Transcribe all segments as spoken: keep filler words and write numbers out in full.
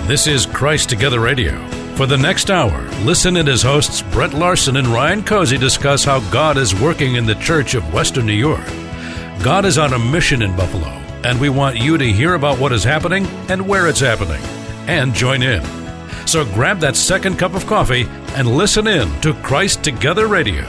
This is Christ Together Radio. For the next hour, listen in as hosts Brett Larson and Ryan Cozy discuss how God is working in the Church of Western New York. God is on a mission in Buffalo, and we want you to hear about what is happening and where it's happening, and join in. So grab that second cup of coffee and listen in to Christ Together Radio.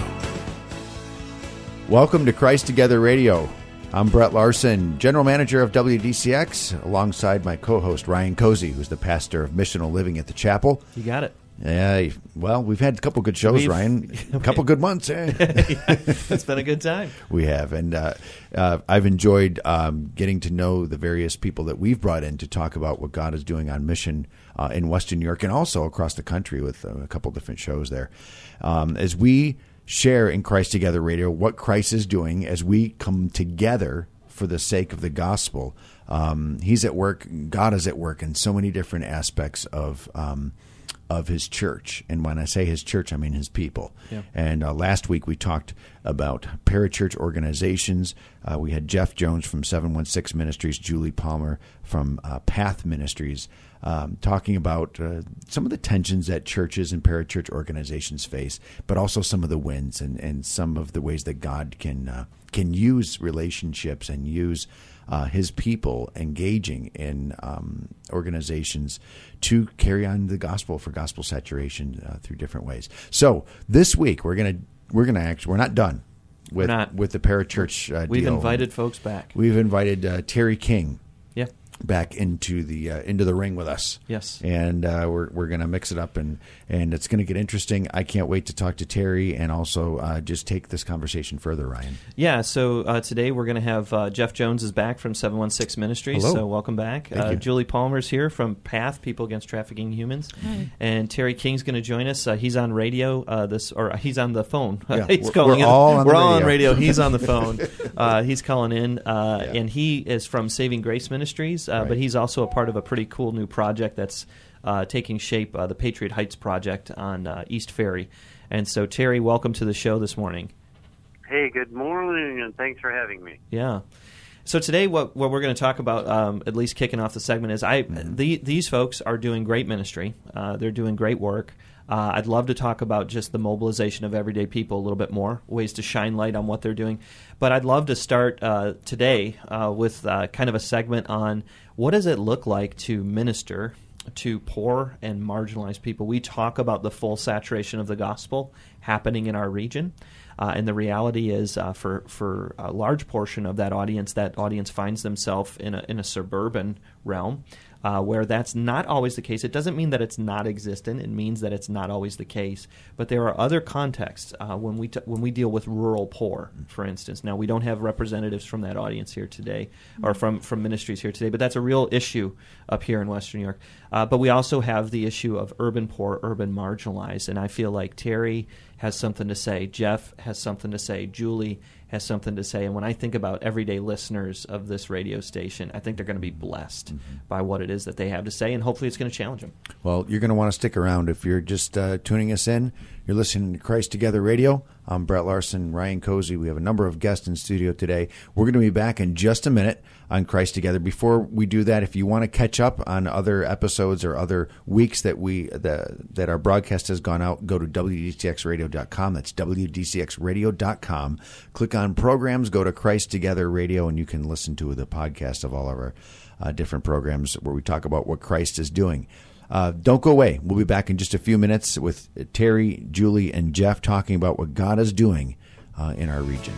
Welcome to Christ Together Radio. I'm Brett Larson, General Manager of W D C X, alongside my co-host Ryan Cozy, who's the pastor of Missional Living at the Chapel. You got it. Yeah, well, we've had a couple good shows, We've, Ryan. A couple good months. Eh? Yeah, it's been a good time. We have, and uh, uh, I've enjoyed um, getting to know the various people that we've brought in to talk about what God is doing on mission uh, in Western New York and also across the country with uh, a couple different shows there. Um, as we share in Christ Together Radio what Christ is doing as we come together for the sake of the gospel. Um, he's at work. God is at work in so many different aspects of um, of his church. And when I say his church, I mean his people. Yeah. And uh, last week we talked about parachurch organizations. Uh, we had Jeff Jones from seven one six Ministries, Julie Palmer from uh, Path Ministries, um, talking about uh, some of the tensions that churches and parachurch organizations face, but also some of the wins and, and some of the ways that God can uh, can use relationships and use uh, his people engaging in um, organizations to carry on the gospel for gospel saturation uh, through different ways. So this week we're gonna we're gonna actually we're not done with We're not. with the parachurch uh, We've deal. invited folks back. We've invited uh, Terry King. Yeah. Back into the uh, into the ring with us. Yes. And uh, we're we're going to mix it up, and, and it's going to get interesting. I can't wait to talk to Terry and also uh, just take this conversation further, Ryan. Yeah, so uh, today we're going to have uh, Jeff Jones is back from seven one six Ministries, Hello. so welcome back. Thank Uh, you. Julie Palmer's here from PATH, People Against Trafficking Humans. Hi. And Terry King's going to join us. Uh, he's on radio, uh, this or he's on the phone. Yeah, he's we're- calling we're in. all on We're the all on radio. radio. He's on the phone. uh, he's calling in, uh, Yeah. and he is from Saving Grace Ministries, uh, Right. but he's also a part of a pretty cool new project that's uh, taking shape, uh, the Patriot Heights Project on uh, East Ferry. And so, Terry, welcome to the show this morning. Hey, good morning, and thanks for having me. Yeah. So today, what what we're going to talk about, um, at least kicking off the segment, is I Mm-hmm. the, these folks are doing great ministry. Uh, they're doing great work. Uh, I'd love to talk about just the mobilization of everyday people a little bit more, ways to shine light on what they're doing. But I'd love to start uh, today uh, with uh, kind of a segment on what does it look like to minister to poor and marginalized people. We talk about the full saturation of the gospel happening in our region. Uh, and the reality is, uh, for for a large portion of that audience, that audience finds themselves in a in a suburban realm, uh, where that's not always the case. It doesn't mean that it's not existent. It means that it's not always the case. But there are other contexts uh, when we t- when we deal with rural poor, for instance. Now we don't have representatives from that audience here today, or from from ministries here today. But that's a real issue up here in Western New York. Uh, but we also have the issue of urban poor, urban marginalized, and I feel like Terry has something to say. Jeff has something to say. Julie has something to say. And when I think about everyday listeners of this radio station, I think they're going to be blessed mm-hmm. by what it is that they have to say, and hopefully it's going to challenge them. Well, you're going to want to stick around. If you're just uh, tuning us in, you're listening to Christ Together Radio. I'm Brett Larson, Ryan Cozy. We have a number of guests in studio today. We're going to be back in just a minute on Christ Together. Before we do that, if you want to catch up on other episodes or other weeks that we the, that our broadcast has gone out, go to W D C X radio dot com. That's W D C X radio dot com. Click on programs, go to Christ Together Radio, and you can listen to the podcast of all of our uh, different programs where we talk about what Christ is doing. Uh, don't go away. We'll be back in just a few minutes with Terry, Julie, and Jeff talking about what God is doing uh, in our region.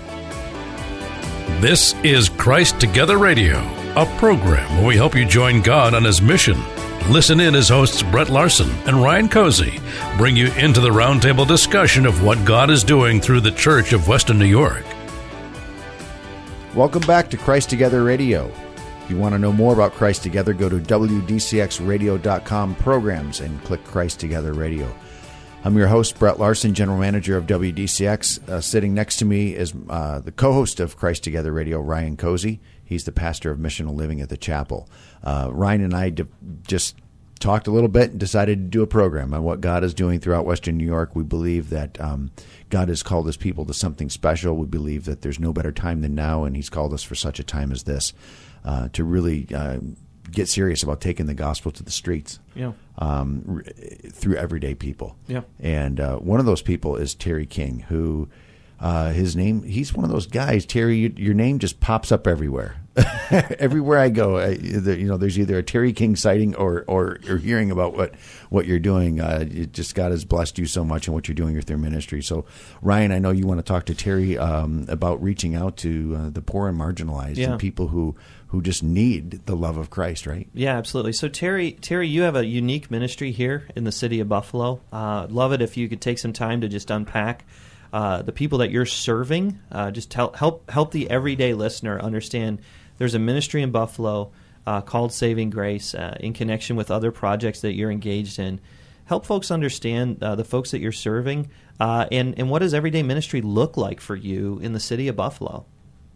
This is Christ Together Radio, a program where we help you join God on his mission. Listen in as hosts Brett Larson and Ryan Cozy bring you into the roundtable discussion of what God is doing through the Church of Western New York. Welcome back to Christ Together Radio. If you want to know more about Christ Together, go to W D C X radio dot com programs and click Christ Together Radio. I'm your host, Brett Larson, General Manager of W D C X. Uh, sitting next to me is uh, the co-host of Christ Together Radio, Ryan Cozy. He's the pastor of Missional Living at the Chapel. Uh, Ryan and I d- just talked a little bit and decided to do a program on what God is doing throughout Western New York. We believe that um, God has called his people to something special. We believe that there's no better time than now, and he's called us for such a time as this uh, to really uh, get serious about taking the gospel to the streets. Yeah. Um, r- through everyday people. Yeah. And uh, one of those people is Terry King, who uh, his name, he's one of those guys, Terry, you, your name just pops up everywhere. Everywhere I go, I, the, you know, there's either a Terry King sighting or, or, or hearing about what, what you're doing. Uh, it just God has blessed you so much in what you're doing with your ministry. So, Ryan, I know you want to talk to Terry um, about reaching out to uh, the poor and marginalized Yeah. and people who, who just need the love of Christ, right? Yeah, absolutely. So, Terry, Terry, you have a unique ministry here in the city of Buffalo. Uh, love it if you could take some time to just unpack uh, the people that you're serving. Uh, just help help help the everyday listener understand. There's a ministry in Buffalo uh, called Saving Grace uh, in connection with other projects that you're engaged in. Help folks understand uh, the folks that you're serving, uh, and, and what does everyday ministry look like for you in the city of Buffalo?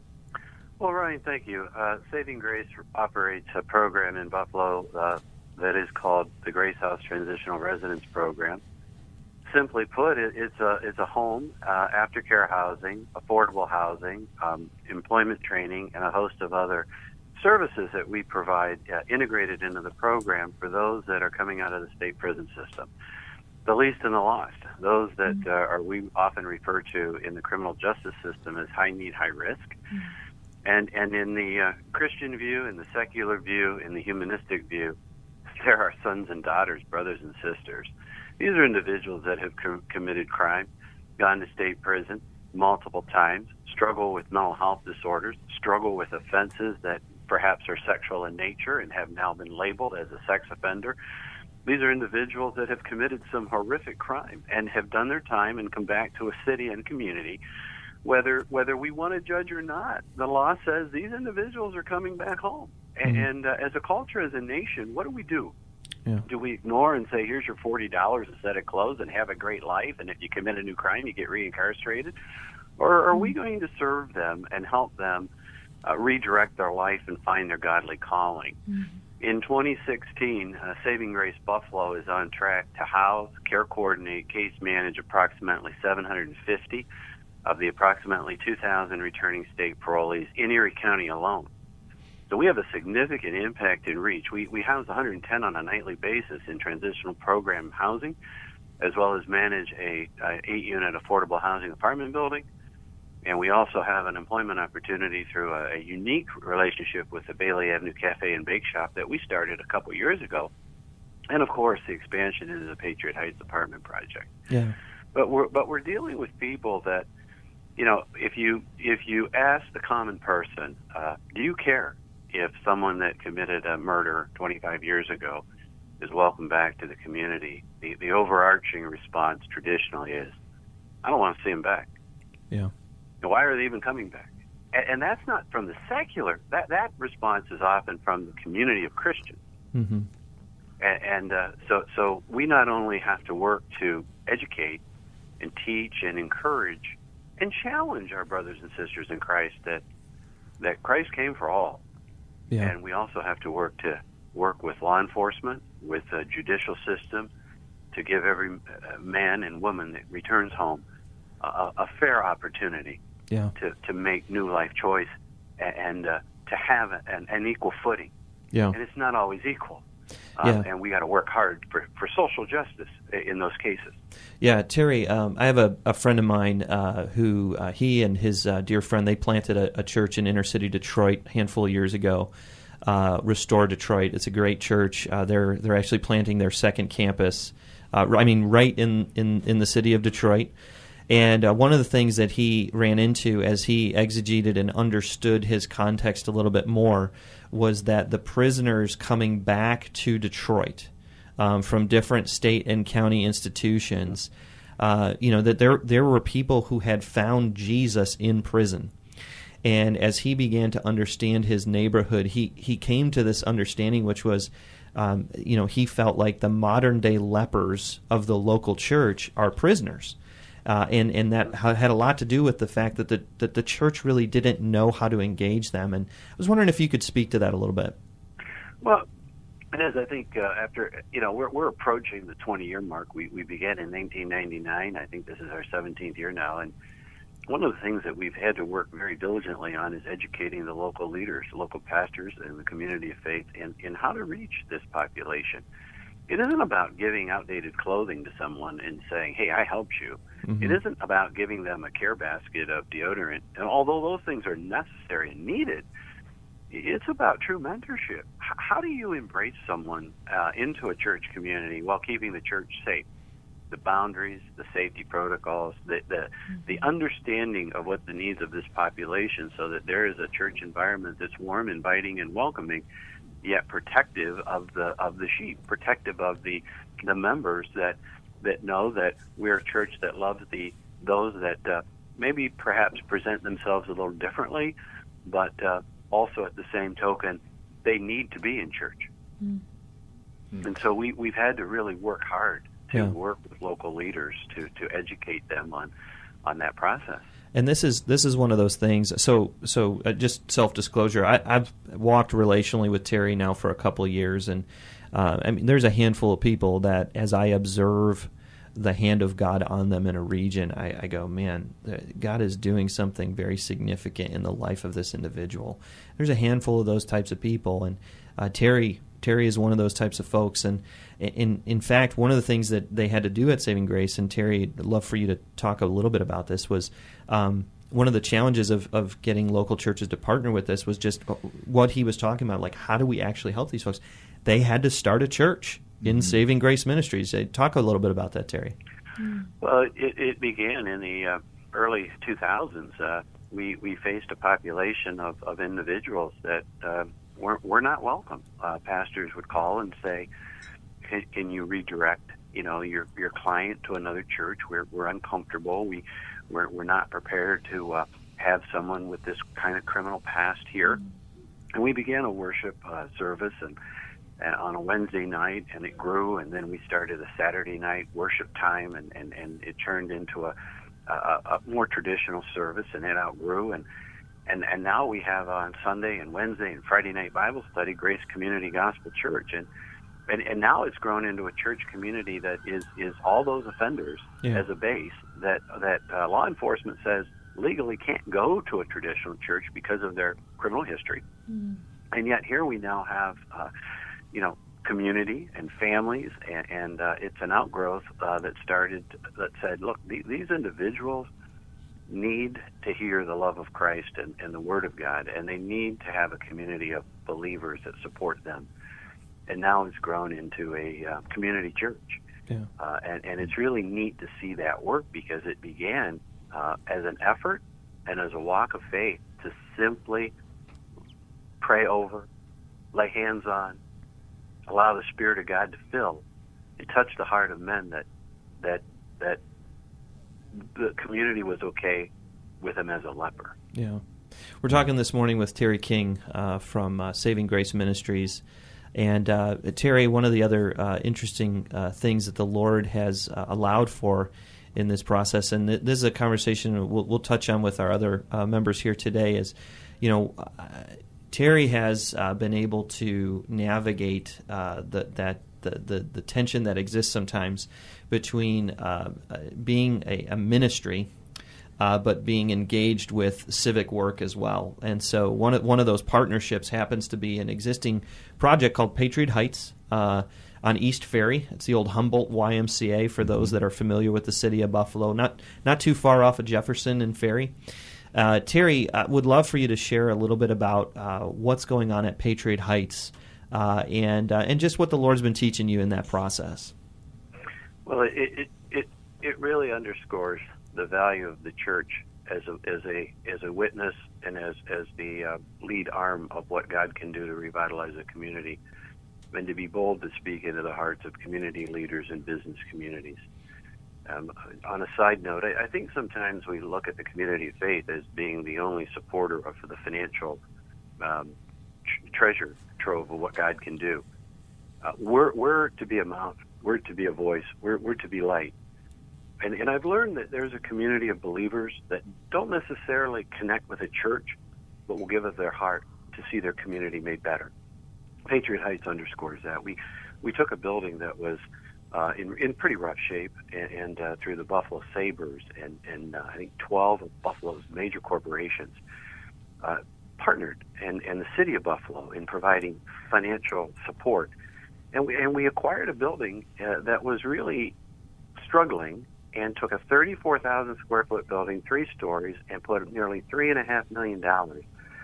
Well, Ryan, thank you. Uh, Saving Grace operates a program in Buffalo uh, that is called the Grace House Transitional Residence Program. Simply put, it, it's a it's a home, uh, aftercare housing, affordable housing, um, employment training, and a host of other services that we provide uh, integrated into the program for those that are coming out of the state prison system. The least and the lost, those that uh, are we often refer to in the criminal justice system as high need, high risk. And and in the uh, Christian view, in the secular view, in the humanistic view, there are sons and daughters, brothers and sisters. These are individuals that have com- committed crime, gone to state prison multiple times, struggle with mental health disorders, struggle with offenses that perhaps are sexual in nature and have now been labeled as a sex offender. These are individuals that have committed some horrific crime and have done their time and come back to a city and community. Whether whether we want to judge or not, the law says these individuals are coming back home. And, Mm-hmm. and uh, as a culture, as a nation, what do we do? Yeah. Do we ignore and say, here's your forty dollars a set of clothes and have a great life, and if you commit a new crime, you get reincarcerated? Or are we going to serve them and help them uh, redirect their life and find their godly calling? Mm-hmm. In twenty sixteen, uh, Saving Grace Buffalo is on track to house, care coordinate, case manage approximately seven hundred fifty of the approximately two thousand returning state parolees in Erie County alone. So we have a significant impact and reach. We we house one hundred ten on a nightly basis in transitional program housing, as well as manage a, a eight-unit affordable housing apartment building. And we also have an employment opportunity through a, a unique relationship with the Bailey Avenue Cafe and Bake Shop that we started a couple years ago. And, of course, the expansion into the Patriot Heights apartment project. Yeah. But we're but we're dealing with people that, you know, if you if you ask the common person, uh, do you care if someone that committed a murder twenty-five years ago is welcomed back to the community? The the overarching response traditionally is, I don't want to see him back. Yeah. Why are they even coming back? And, and that's not from the secular. That that response is often from the community of Christians. Mm-hmm. And, and uh, so so we not only have to work to educate and teach and encourage and challenge our brothers and sisters in Christ that that Christ came for all. Yeah. And we also have to work to work with law enforcement, with the judicial system, to give every uh, man and woman that returns home a, a fair opportunity Yeah. to, to make new life choice and uh, to have an, an equal footing. Yeah. And it's not always equal. Uh, Yeah. And we got to work hard for, for social justice in those cases. Yeah, Terry, um, I have a, a friend of mine uh, who uh, he and his uh, dear friend, they planted a, a church in inner city Detroit a handful of years ago, uh, Restore Detroit. It's a great church. Uh, they're they're actually planting their second campus, uh, I mean, right in, in, in the city of Detroit. And uh, one of the things that he ran into as he exegeted and understood his context a little bit more was that the prisoners coming back to Detroit um, from different state and county institutions, uh, you know, that there there were people who had found Jesus in prison. And as he began to understand his neighborhood, he, he came to this understanding, which was, um, you know, he felt like the modern-day lepers of the local church are prisoners. Uh, and, and that had a lot to do with the fact that the that the church really didn't know how to engage them. And I was wondering if you could speak to that a little bit. Well, it is. I think uh, after, you know, we're we're approaching the twenty-year mark. We we began in nineteen ninety-nine. I think this is our seventeenth year now. And one of the things that we've had to work very diligently on is educating the local leaders, local pastors, and the community of faith in, in how to reach this population. It isn't about giving outdated clothing to someone and saying, hey, I helped you. Mm-hmm. It isn't about giving them a care basket of deodorant. And although those things are necessary and needed, it's about true mentorship. How do you embrace someone uh, into a church community while keeping the church safe? The boundaries, the safety protocols, the, the the understanding of what the needs of this population, so that there is a church environment that's warm, inviting, and welcoming, yet protective of the of the sheep, protective of the the members that that know that we're a church that loves the those that uh, maybe perhaps present themselves a little differently, but uh, also at the same token, they need to be in church. Mm-hmm. And so we we've had to really work hard to yeah. work with local leaders to, to educate them on, on that process. And this is this is one of those things. So so uh, just self disclosure. I, I've walked relationally with Terry now for a couple of years, and uh, I mean, there's a handful of people that, as I observe the hand of God on them in a region, I, I go, man, God is doing something very significant in the life of this individual. There's a handful of those types of people, and uh, Terry. Terry is one of those types of folks, and in in fact, one of the things that they had to do at Saving Grace, and Terry, I'd love for you to talk a little bit about this, was um, one of the challenges of, of getting local churches to partner with this was just what he was talking about, like how do we actually help these folks? They had to start a church in mm-hmm. Saving Grace Ministries. Talk a little bit about that, Terry. Well, it, it began in the uh, early two thousands. Uh, we, we faced a population of, of individuals that uh, We're, we're not welcome. Uh, pastors would call and say, can, can you redirect, you know, your your client to another church? We're we're uncomfortable. We we're we're not prepared to uh, have someone with this kind of criminal past here. Mm-hmm. And we began a worship uh, service and, and on a Wednesday night, and it grew. And then we started a Saturday night worship time, and, and, and it turned into a, a a more traditional service, and it outgrew. And And and now we have on Sunday and Wednesday and Friday night Bible study, Grace Community Gospel Church, and and, and now it's grown into a church community that is, is all those offenders yeah. as a base that that uh, law enforcement says legally can't go to a traditional church because of their criminal history, mm. and yet here we now have uh, you know community and families, and, and uh, it's an outgrowth uh, that started that said, look, th- these individuals need to hear the love of Christ and, and the Word of God, and they need to have a community of believers that support them. And now it's grown into a uh, community church. Yeah. Uh, and, and it's really neat to see that work, because it began uh, as an effort and as a walk of faith to simply pray over, lay hands on, allow the Spirit of God to fill and touch the heart of men that that that the community was okay with him as a leper. Yeah. We're talking this morning with Terry King uh, from uh, Saving Grace Ministries. And uh, Terry, one of the other uh, interesting uh, things that the Lord has uh, allowed for in this process, and th- this is a conversation we'll, we'll touch on with our other uh, members here today, is, you know, uh, Terry has uh, been able to navigate uh, the, that the, the, the tension that exists sometimes between uh, being a, a ministry, uh, but being engaged with civic work as well. And so one of, one of those partnerships happens to be an existing project called Patriot Heights uh, on East Ferry. It's the old Humboldt Y M C A for those that are familiar with the city of Buffalo, not not too far off of Jefferson and Ferry. Uh, Terry, I would love for you to share a little bit about uh, what's going on at Patriot Heights uh, and uh, and just what the Lord's been teaching you in that process. Well, it it it, it really underscores the value of the church as a as a as a witness and as as the uh, lead arm of what God can do to revitalize a community, and to be bold to speak into the hearts of community leaders and business communities. Um, on a side note, I, I think sometimes we look at the community of faith as being the only supporter of the financial um, tr- treasure trove of what God can do. Uh, we're we're to be a mouth, we're to be a voice, we're we're to be light. And and I've learned that there's a community of believers that don't necessarily connect with a church, but will give of their heart to see their community made better. Patriot Heights underscores that. We we took a building that was uh, in, in pretty rough shape, and, and uh, through the Buffalo Sabres and, and uh, I think twelve of Buffalo's major corporations uh, partnered, and, and the city of Buffalo in providing financial support. And we, and we acquired a building uh, that was really struggling, and took a thirty-four thousand square foot building, three stories, and put nearly three and a half million dollars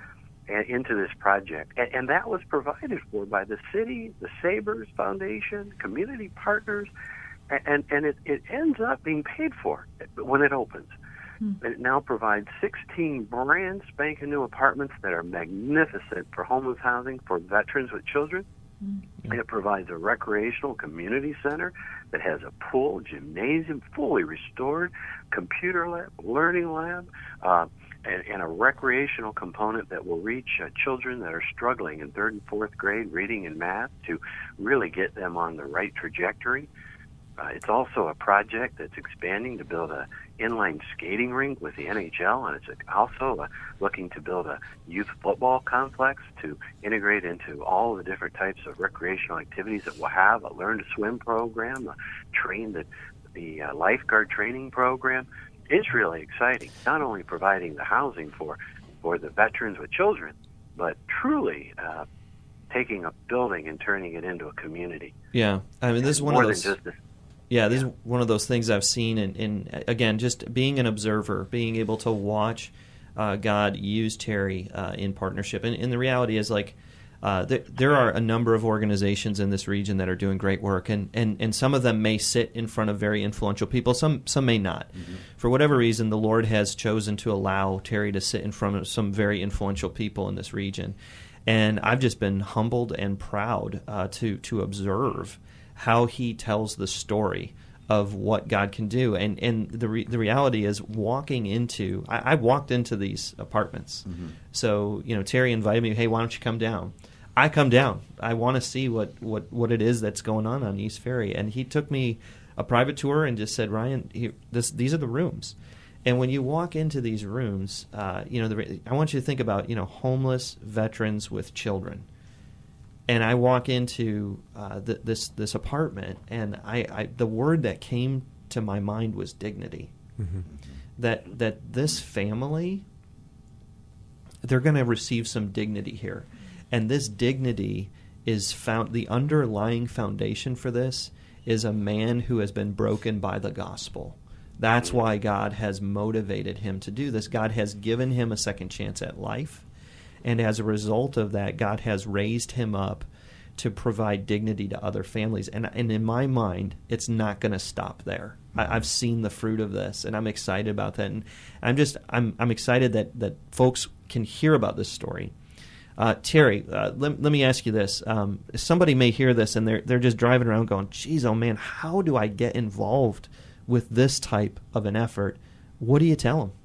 into this project. And, and that was provided for by the city, the Sabres Foundation, community partners, and, and it, it ends up being paid for when it opens. Mm. It now provides sixteen brand spanking new apartments that are magnificent for homeless housing for veterans with children. Mm. And it provides a recreational community center that has a pool, gymnasium, fully restored, computer lab, learning lab, uh, and, and a recreational component that will reach uh, children that are struggling in third and fourth grade reading and math to really get them on the right trajectory. Uh, it's also a project that's expanding to build a inline skating rink with the N H L, and it's also uh, looking to build a youth football complex to integrate into all the different types of recreational activities that we'll have, a learn to swim program, a train the, the uh, lifeguard training program. It's really exciting, not only providing the housing for, for the veterans with children, but truly uh, taking a building and turning it into a community. Yeah, I mean, this is one More of those... Than just a, Yeah, this is one of those things I've seen, and in, in, again, just being an observer, being able to watch uh, God use Terry uh, in partnership. And, and the reality is, like, uh, there, there are a number of organizations in this region that are doing great work, and, and, and some of them may sit in front of very influential people. Some some may not. Mm-hmm. For whatever reason, the Lord has chosen to allow Terry to sit in front of some very influential people in this region. And I've just been humbled and proud uh, to to observe how he tells the story of what God can do. And and the re- the reality is, walking into, I, I walked into these apartments. Mm-hmm. So, you know, Terry invited me, hey, why don't you come down? I come down. I want to see what, what, what it is that's going on on East Ferry. And he took me a private tour and just said, Ryan, here, this, these are the rooms. And when you walk into these rooms, uh, you know, the, I want you to think about, you know, homeless veterans with children. And I walk into uh, th- this this apartment, and I, I the word that came to my mind was dignity. Mm-hmm. That that this family, they're going to receive some dignity here, and this dignity is found. The underlying foundation for this is a man who has been broken by the gospel. That's why God has motivated him to do this. God has given him a second chance at life. And as a result of that, God has raised him up to provide dignity to other families. And, and in my mind, it's not going to stop there. I, I've seen the fruit of this, and I'm excited about that. And I'm just I'm I'm excited that, that folks can hear about this story. Uh, Terry, uh, let, let me ask you this. Um, somebody may hear this, and they're they're just driving around going, geez, oh man, how do I get involved with this type of an effort? What do you tell them?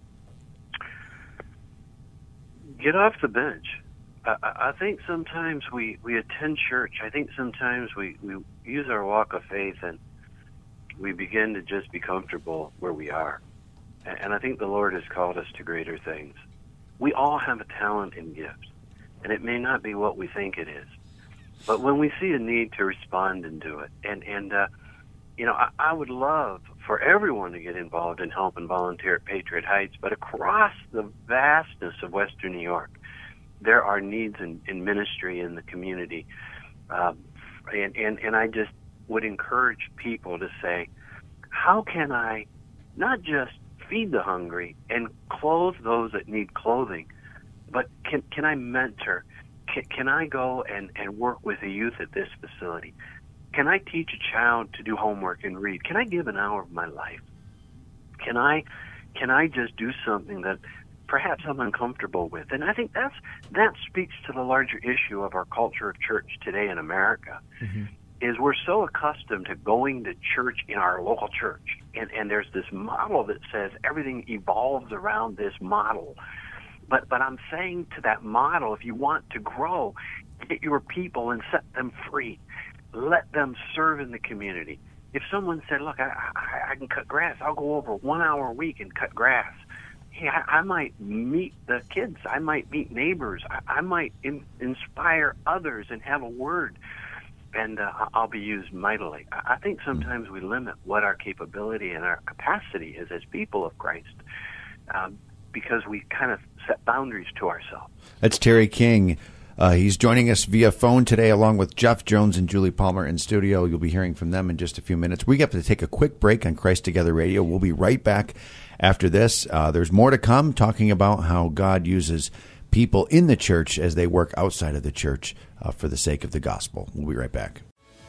Get off the bench. I, I think sometimes we, we attend church. I think sometimes we, we use our walk of faith and we begin to just be comfortable where we are. And I think the Lord has called us to greater things. We all have a talent and gift, and it may not be what we think it is. But when we see a need to respond and do it, and, and uh, you know, I, I would love for everyone to get involved and help and volunteer at Patriot Heights, but across the vastness of Western New York, there are needs in, in ministry in the community. Um, and, and, and I just would encourage people to say, how can I not just feed the hungry and clothe those that need clothing, but can, can I mentor? Can, can I go and, and work with the youth at this facility? Can I teach a child to do homework and read? Can I give an hour of my life? Can I can I just do something that perhaps I'm uncomfortable with? And I think that's that speaks to the larger issue of our culture of church today in America, mm-hmm. is we're so accustomed to going to church in our local church. And, and there's this model that says everything evolves around this model. But but I'm saying to that model, if you want to grow, get your people and set them free. Let them serve in the community. If someone said, look, I, I, I can cut grass, I'll go over one hour a week and cut grass. Hey, I, I might meet the kids. I might meet neighbors. I, I might in, inspire others and have a word. and uh, I'll be used mightily. I think sometimes we limit what our capability and our capacity is as people of Christ um, because we kind of set boundaries to ourselves. That's Terry King. Uh, he's joining us via phone today along with Jeff Jones and Julie Palmer in studio. You'll be hearing from them in just a few minutes. We have to take a quick break on Christ Together Radio. We'll be right back after this. Uh, there's more to come, talking about how God uses people in the church as they work outside of the church uh, for the sake of the gospel. We'll be right back.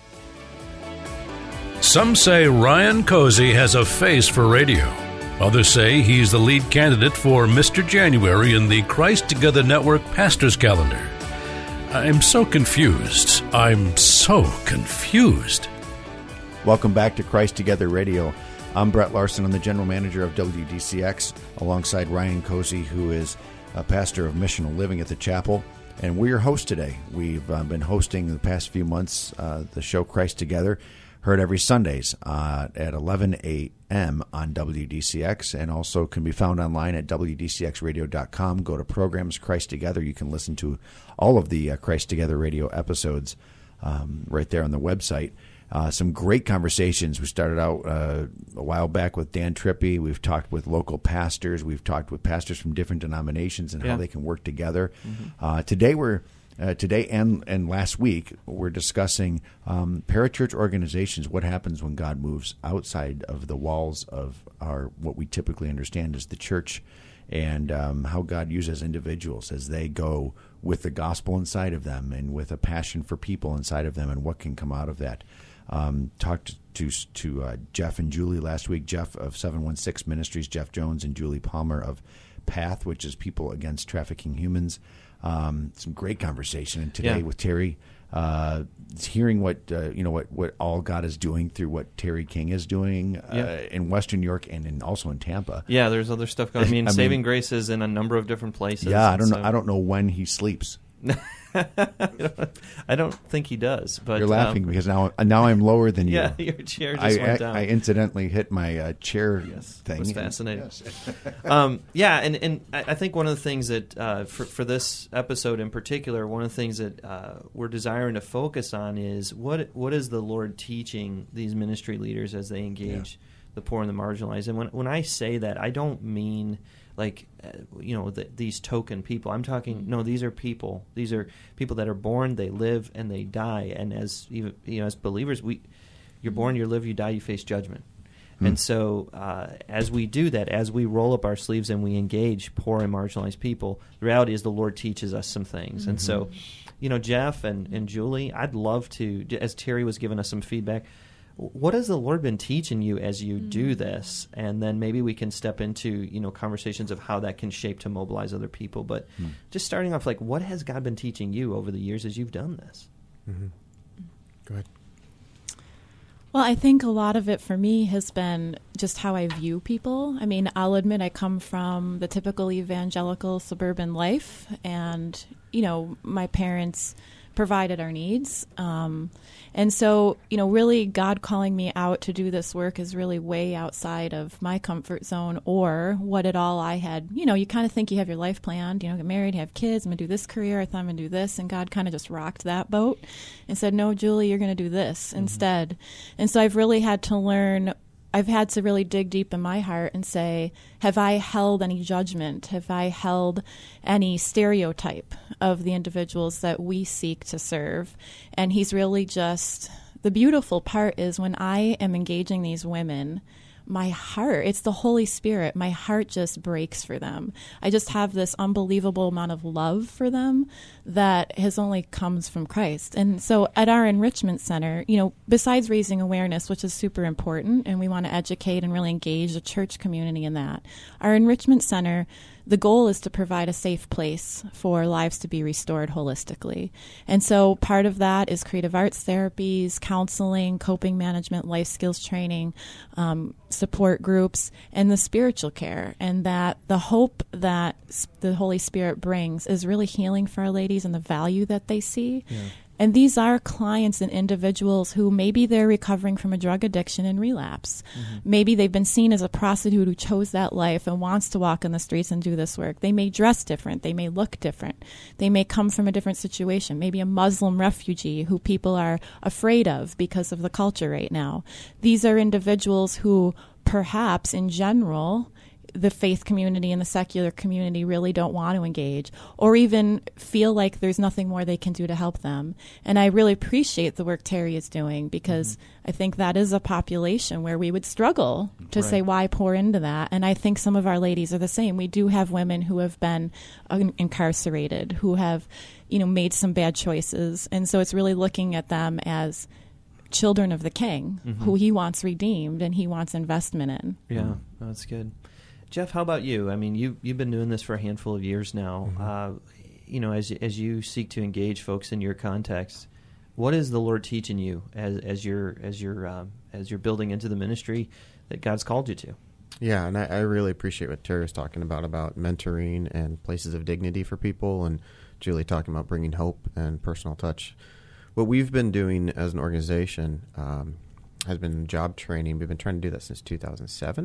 Some say Ryan Cozy has a face for radio. Others say he's the lead candidate for Mister January in the Christ Together Network Pastors Calendar. I'm so confused. I'm so confused. Welcome back to Christ Together Radio. I'm Brett Larson. I'm the general manager of W D C X, alongside Ryan Cozy, who is a pastor of missional living at the chapel. And we're your host today. We've uh, been hosting the past few months uh, the show Christ Together, heard every Sundays uh, at eleven a.m. on W D C X, and also can be found online at W D C X radio dot com. Go to Programs Christ Together. You can listen to all of the uh, Christ Together radio episodes um, right there on the website. Uh, some great conversations. We started out uh, a while back with Dan Trippi. We've talked with local pastors. We've talked with pastors from different denominations and yeah. how they can work together. Mm-hmm. Uh, today we're uh, today and and last week we're discussing um, parachurch organizations. What happens when God moves outside of the walls of our what we typically understand as the church, and um, how God uses individuals as they go with the gospel inside of them and with a passion for people inside of them, and what can come out of that. Um, talked to to uh, Jeff and Julie last week. Jeff of seven one six Ministries, Jeff Jones, and Julie Palmer of PATH, which is People Against Trafficking Humans. Um, some great conversation. And today yeah. with Terry, uh, hearing what uh, you know what, what all God is doing through what Terry King is doing uh, yeah. in Western New York and in, also in Tampa. Yeah, there's other stuff going. I mean, I Saving mean, Grace is in a number of different places. Yeah, I don't so. know. I don't know when he sleeps. I don't think he does. But you're laughing um, because now now I'm lower than you. Yeah, your chair just I, went I, down. I incidentally hit my uh, chair yes, thing. It was fascinating. Yes. um, yeah, and, and I think one of the things that uh, for for this episode in particular, one of the things that uh, we're desiring to focus on is what what is the Lord teaching these ministry leaders as they engage yeah. the poor and the marginalized. And when when I say that, I don't mean like, uh, you know, the, these token people. I'm talking, no, these are people. These are people that are born, they live, and they die. And as even, you know, as believers, we, you're born, you live, you die, you face judgment. Hmm. And so uh, as we do that, as we roll up our sleeves and we engage poor and marginalized people, the reality is the Lord teaches us some things. Mm-hmm. And so, you know, Jeff and, and Julie, I'd love to, as Terry was giving us some feedback, what has the Lord been teaching you as you mm-hmm. do this? And then maybe we can step into, you know, conversations of how that can shape to mobilize other people. But mm-hmm. just starting off, like, what has God been teaching you over the years as you've done this? Mm-hmm. Go ahead. Well, I think a lot of it for me has been just how I view people. I mean, I'll admit I come from the typical evangelical suburban life, and, you know, my parents provided our needs. Um, and so, you know, really God calling me out to do this work is really way outside of my comfort zone or what at all I had. You know, you kind of think you have your life planned, you know, get married, have kids, I'm going to do this career, I thought I'm going to do this. And God kind of just rocked that boat and said, no, Julie, you're going to do this mm-hmm. instead. And so I've really had to learn I've had to really dig deep in my heart and say, have I held any judgment? Have I held any stereotype of the individuals that we seek to serve? And he's really just, the beautiful part is when I am engaging these women, my heart, it's the Holy Spirit, my heart just breaks for them. I just have this unbelievable amount of love for them that has only comes from Christ. And so at our enrichment center, you know, besides raising awareness, which is super important, and we want to educate and really engage the church community in that, our enrichment center, the goal is to provide a safe place for lives to be restored holistically. And so part of that is creative arts therapies, counseling, coping management, life skills training, um, support groups, and the spiritual care. And that the hope that the Holy Spirit brings is really healing for our ladies and the value that they see. Yeah. And these are clients and individuals who maybe they're recovering from a drug addiction and relapse. Mm-hmm. Maybe they've been seen as a prostitute who chose that life and wants to walk in the streets and do this work. They may dress different. They may look different. They may come from a different situation. Maybe a Muslim refugee who people are afraid of because of the culture right now. These are individuals who perhaps in general the faith community and the secular community really don't want to engage or even feel like there's nothing more they can do to help them. And I really appreciate the work Terry is doing because mm-hmm. I think that is a population where we would struggle to right. say why pour into that. And I think some of our ladies are the same. We do have women who have been uh, incarcerated, who have, you know, made some bad choices. And so it's really looking at them as children of the King, mm-hmm. who he wants redeemed and he wants investment in. Yeah, that's good. Jeff, how about you? I mean, you, you've been doing this for a handful of years now. Mm-hmm. Uh, you know, as as you seek to engage folks in your context, what is the Lord teaching you as as you're as you're um, as you're building into the ministry that God's called you to? Yeah, and I, I really appreciate what Terry was talking about about mentoring and places of dignity for people, and Julie talking about bringing hope and personal touch. What we've been doing as an organization um, has been job training. We've been trying to do that since two thousand seven.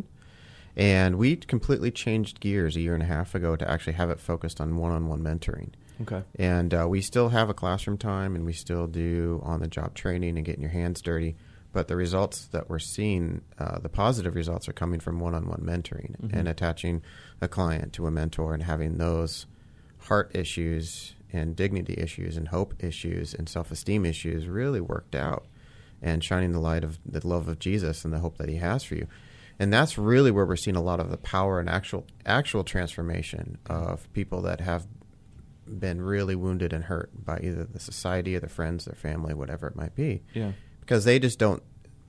And we completely changed gears a year and a half ago to actually have it focused on one-on-one mentoring. Okay. And uh, we still have a classroom time, and we still do on-the-job training and getting your hands dirty. But the results that we're seeing, uh, the positive results are coming from one-on-one mentoring mm-hmm. and attaching a client to a mentor and having those heart issues and dignity issues and hope issues and self-esteem issues really worked out and shining the light of the love of Jesus and the hope that he has for you. And that's really where we're seeing a lot of the power and actual actual transformation of people that have been really wounded and hurt by either the society or their friends, their family, whatever it might be. Yeah. Because they just don't.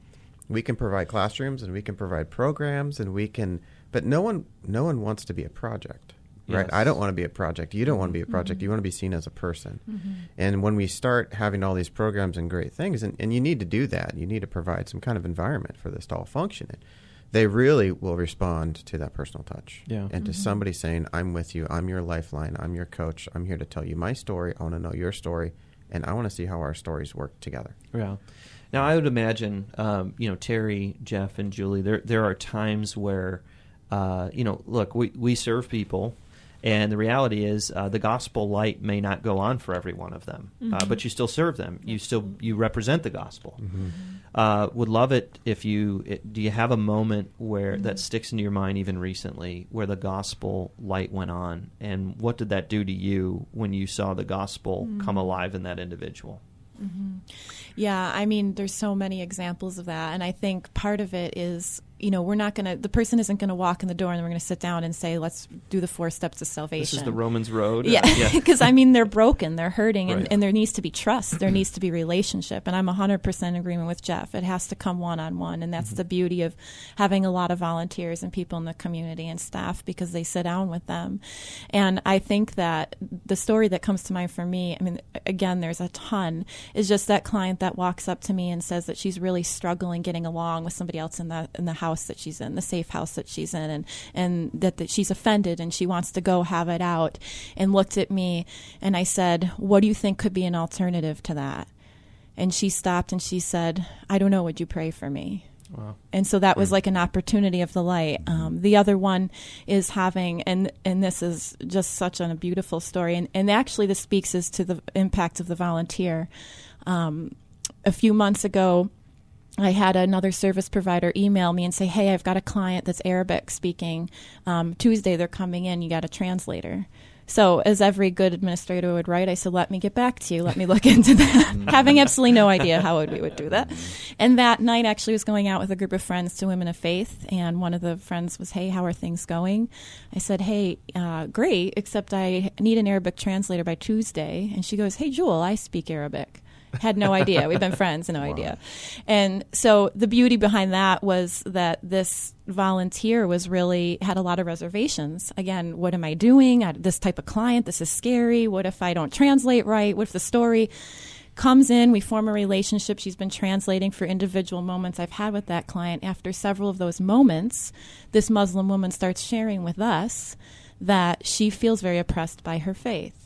We can provide classrooms and we can provide programs and we can, but no one no one wants to be a project, right? Yes. I don't want to be a project. You don't want to be a project. Mm-hmm. You want to be seen as a person. Mm-hmm. And when we start having all these programs and great things, and, and you need to do that, you need to provide some kind of environment for this to all function in. They really will respond to that personal touch. Yeah. And to Mm-hmm. somebody saying, I'm with you, I'm your lifeline, I'm your coach, I'm here to tell you my story, I want to know your story, and I want to see how our stories work together. Yeah. Now, I would imagine, um, you know, Terry, Jeff, and Julie, there there are times where, uh, you know, look, we, we serve people, and the reality is uh, the gospel light may not go on for every one of them, Mm-hmm. uh, but you still serve them. You still you represent the gospel. Mm-hmm. Uh, would love it if you it, do you have a moment where mm-hmm. that sticks into your mind even recently where the gospel light went on, and what did that do to you when you saw the gospel mm-hmm. come alive in that individual? Mm-hmm. Yeah, I mean, there's so many examples of that, and I think part of it is, you know, we're not going to, the person isn't going to walk in the door and we're going to sit down and say, let's do the four steps of salvation. This is the Romans road. Yeah, because, yeah. I mean, they're broken, they're hurting, and, Right. and there needs to be trust, there needs to be relationship, and I'm one hundred percent in agreement with Jeff. It has to come one-on-one, and that's mm-hmm. the beauty of having a lot of volunteers and people in the community and staff, because they sit down with them. And I think that the story that comes to mind for me, I mean, again, there's a ton, is just that client that walks up to me and says that she's really struggling getting along with somebody else in the in the house that she's in, the safe house that she's in, and and that, that she's offended and she wants to go have it out, and looked at me and I said, what do you think could be an alternative to that? And she stopped and she said, I don't know, would you pray for me? Wow. And so that was like an opportunity of the light. Um, the other one is having, and and this is just such a beautiful story, and, and actually this speaks as to the impact of the volunteer. Um, a few months ago, I had another service provider email me and say, hey, I've got a client that's Arabic speaking. Um, Tuesday they're coming in, you got a translator. So as every good administrator would write, I said, let me get back to you. Let me look into that. Having absolutely no idea how we would do that. And that night actually was going out with a group of friends to Women of Faith. And one of the friends was, hey, how are things going? I said, hey, uh, great, except I need an Arabic translator by Tuesday. And she goes, hey, Jewel, I speak Arabic. Had no idea. We've been friends, no wow. idea. And so the beauty behind that was that this volunteer was really, had a lot of reservations. Again, what am I doing? I, this type of client, this is scary. What if I don't translate right? What if the story comes in, we form a relationship. She's been translating for individual moments I've had with that client. After several of those moments, this Muslim woman starts sharing with us that she feels very oppressed by her faith.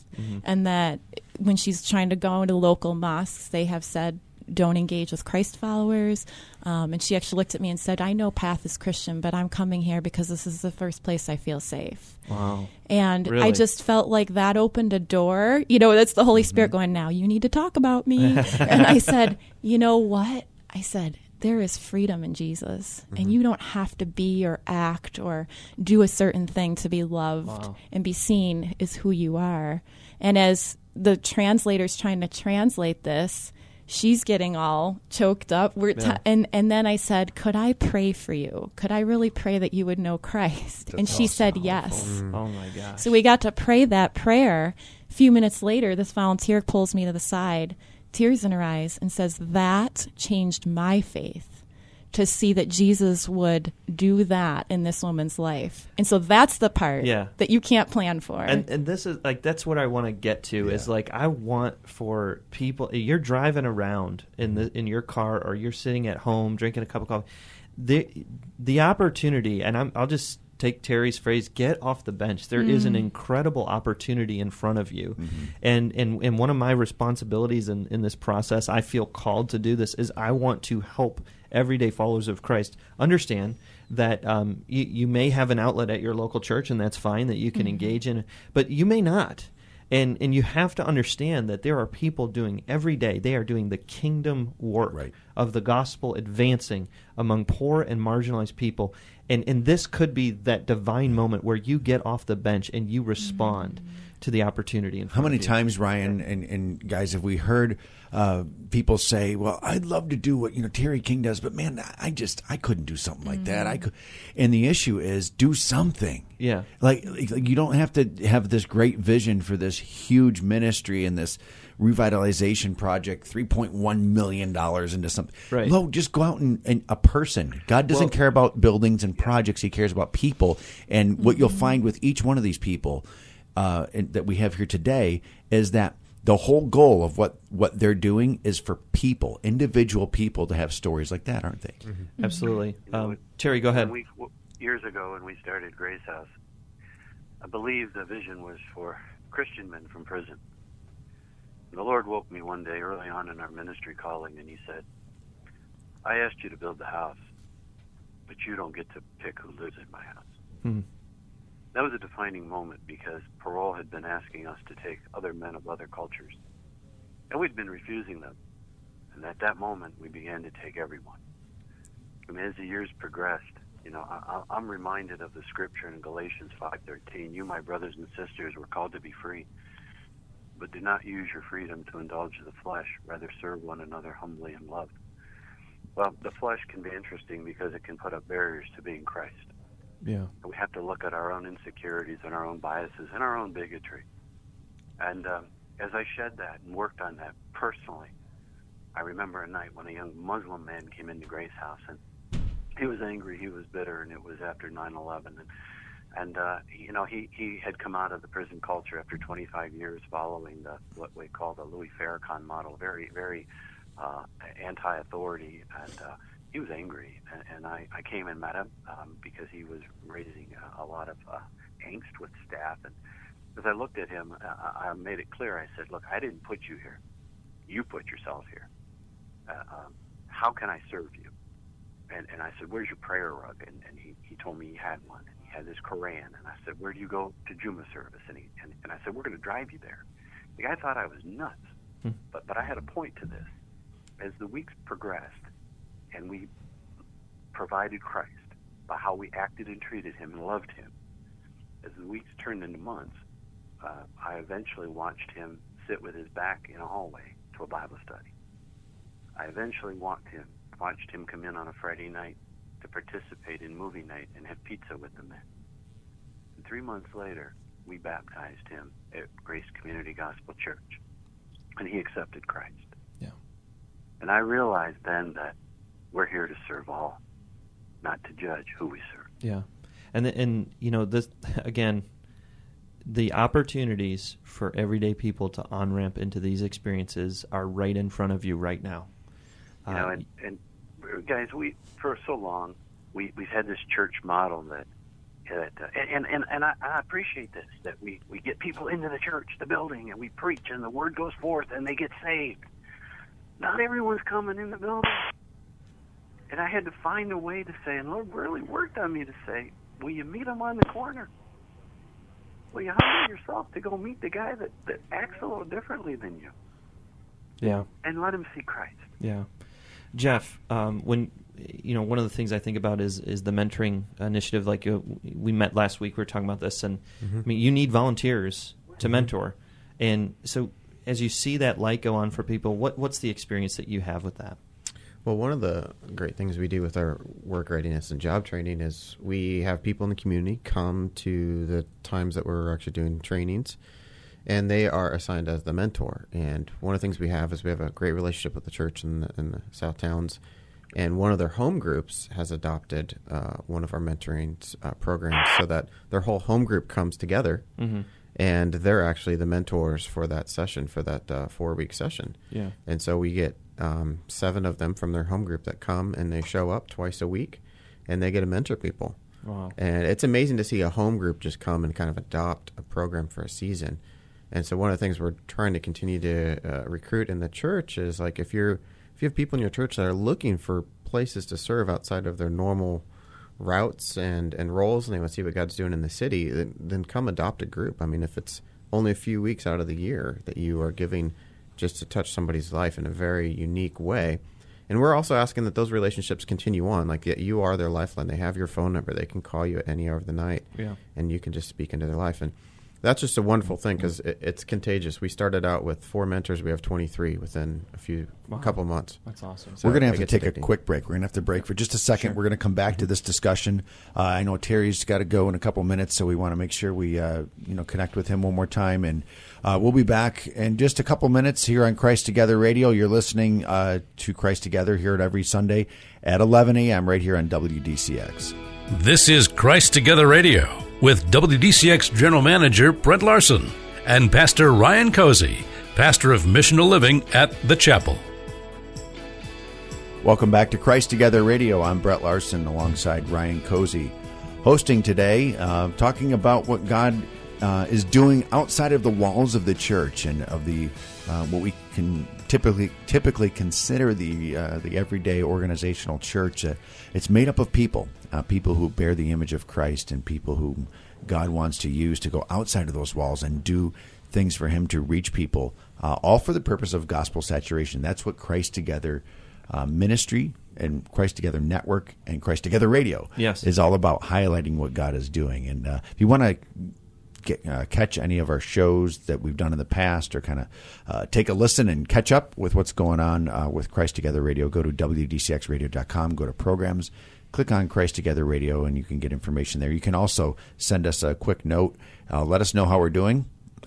mm-hmm. and that when she's trying to go into local mosques, they have said, don't engage with Christ followers. Um, and she actually looked at me and said, I know Path is Christian, but I'm coming here because this is the first place I feel safe. Wow. And Really? I just felt like that opened a door. You know, that's the Holy Spirit mm-hmm. going, now you need to talk about me. And I said, you know what? I said, there is freedom in Jesus, mm-hmm. and you don't have to be or act or do a certain thing to be loved wow. and be seen as who you are. And as the translator's trying to translate this, she's getting all choked up. We're yeah. t- and, and then I said, could I pray for you? Could I really pray that you would know Christ? That's and she awesome. said yes. Mm. Oh, my gosh. So we got to pray that prayer. A few minutes later, this volunteer pulls me to the side, tears in her eyes, and says, that changed my faith to see that Jesus would do that in this woman's life. And so that's the part yeah. that you can't plan for. And, and this is like, that's what I want to get to yeah. is like, I want for people, you're driving around in the, in your car, or you're sitting at home drinking a cup of coffee, the, the opportunity, and I'm, I'll just take Terry's phrase, get off the bench. There mm. is an incredible opportunity in front of you. Mm-hmm. And, and and one of my responsibilities in, in this process, I feel called to do this, is I want to help everyday followers of Christ understand that um, you, you may have an outlet at your local church, and that's fine, that you can mm-hmm. engage in, but you may not. And and you have to understand that there are people doing every day, they are doing the kingdom work right. of the gospel advancing among poor and marginalized people. And and this could be that divine moment where you get off the bench and you respond mm-hmm. to the opportunity in front How many of you. times, Ryan and, and guys, have we heard uh, people say, well, I'd love to do what you know Terry King does, but man, I just I couldn't do something like mm-hmm. that. I could, and the issue is do something. Yeah, like, like you don't have to have this great vision for this huge ministry and this revitalization project, three point one million dollars into something. Right. No, just go out and, and a person. God doesn't well, care about buildings and projects. He cares about people. And what mm-hmm. you'll find with each one of these people uh, that we have here today is that the whole goal of what, what they're doing is for people, individual people, to have stories like that, aren't they? Mm-hmm. Absolutely. You know, um, Terry, go ahead. We, years ago when we started Grace House, I believe the vision was for Christian men from prison. The Lord woke me one day early on in our ministry calling, and he said, I asked you to build the house, but you don't get to pick who lives in my house. Mm-hmm. That was a defining moment, because Parole had been asking us to take other men of other cultures, and we'd been refusing them. And at that moment, we began to take everyone. I mean, as the years progressed, you know, I, I'm reminded of the scripture in Galatians five thirteen, you, my brothers and sisters, were called to be free, but do not use your freedom to indulge the flesh, rather serve one another humbly in love. Well, the flesh can be interesting because it can put up barriers to being Christ. Yeah. We have to look at our own insecurities and our own biases and our own bigotry. And um, as I shed that and worked on that personally, I remember a night when a young Muslim man came into Grace House, and he was angry, he was bitter, and it was after nine eleven. And And, uh, you know, he, he had come out of the prison culture after twenty-five years following the what we call the Louis Farrakhan model, very, very uh, anti-authority. And uh, he was angry. And, and I, I came and met him um, because he was raising a, a lot of uh, angst with staff. And as I looked at him, I, I made it clear. I said, look, I didn't put you here. You put yourself here. Uh, um, how can I serve you? And, and I said, where's your prayer rug? And, and he, he told me he had one. He had this Koran, and I said, where do you go to Juma service? And, he, and, and I said, we're going to drive you there. The guy thought I was nuts, hmm. but, but I had a point to this. As the weeks progressed and we provided Christ by how we acted and treated him and loved him, as the weeks turned into months, uh, I eventually watched him sit with his back in a hallway to a Bible study. I eventually watched him, watched him come in on a Friday night to participate in movie night and have pizza with the men. And three months later, we baptized him at Grace Community Gospel Church, and he accepted Christ. Yeah. And I realized then that we're here to serve all, not to judge who we serve. Yeah. And, and you know, this again, the opportunities for everyday people to on-ramp into these experiences are right in front of you right now. You know, and, and guys, we for so long we we've had this church model that That, uh, and and, and I, I appreciate this, that we, we get people into the church, the building, and we preach, and the word goes forth, and they get saved. Not everyone's coming in the building. And I had to find a way to say, and Lord really worked on me to say, will you meet them on the corner? Will you humble yourself to go meet the guy that, that acts a little differently than you? Yeah. And let him see Christ. Yeah. Jeff, um, when you know, one of the things I think about is is the mentoring initiative. Like uh, we met last week, we were talking about this, and mm-hmm. I mean, you need volunteers to mm-hmm. mentor, and so as you see that light go on for people, what what's the experience that you have with that? Well, one of the great things we do with our work readiness and job training is we have people in the community come to the times that we're actually doing trainings, and they are assigned as the mentor. And one of the things we have is we have a great relationship with the church in the, in the South Towns, and one of their home groups has adopted uh, one of our mentoring uh, programs so that their whole home group comes together, mm-hmm. and they're actually the mentors for that session, for that uh, four-week session. Yeah. And so we get um, seven of them from their home group that come, and they show up twice a week, and they get to mentor people. Wow. And it's amazing to see a home group just come and kind of adopt a program for a season. And so one of the things we're trying to continue to uh, recruit in the church is, like, if you're if you have people in your church that are looking for places to serve outside of their normal routes and, and roles, and they want to see what God's doing in the city, then, then come adopt a group. I mean, if it's only a few weeks out of the year that you are giving just to touch somebody's life in a very unique way. And we're also asking that those relationships continue on, like that you are their lifeline. They have your phone number. They can call you at any hour of the night, yeah. and you can just speak into their life. And that's just a wonderful thing because it, it's contagious. We started out with four mentors. We have twenty-three within a few wow. couple months. That's awesome. So we're going to have to take addicting. a quick break. We're going to have to break for just a second. Sure. We're going to come back to this discussion. Uh, I know Terry's got to go in a couple minutes, so we want to make sure we uh, you know connect with him one more time. And uh, we'll be back in just a couple minutes here on Christ Together Radio. You're listening uh, to Christ Together here at every Sunday at eleven a.m. right here on W D C X. This is Christ Together Radio with W D C X General Manager Brett Larson and Pastor Ryan Cozy, pastor of Missional Living at The Chapel. Welcome back to Christ Together Radio. I'm Brett Larson alongside Ryan Cozy, hosting today, uh, talking about what God uh, is doing outside of the walls of the church and of the uh, what we can typically typically consider the uh, the everyday organizational church. Uh, it's made up of people. Uh, people who bear the image of Christ and people whom God wants to use to go outside of those walls and do things for Him to reach people, uh, all for the purpose of gospel saturation. That's what Christ Together uh, ministry and Christ Together Network and Christ Together Radio yes. is all about, highlighting what God is doing. And uh, if you want to Get, uh, catch any of our shows that we've done in the past, or kind of uh, take a listen and catch up with what's going on uh, with Christ Together Radio, go to W D C X radio dot com, go to programs, click on Christ Together Radio, and you can get information there. You can also send us a quick note. Uh, let us know how we're doing.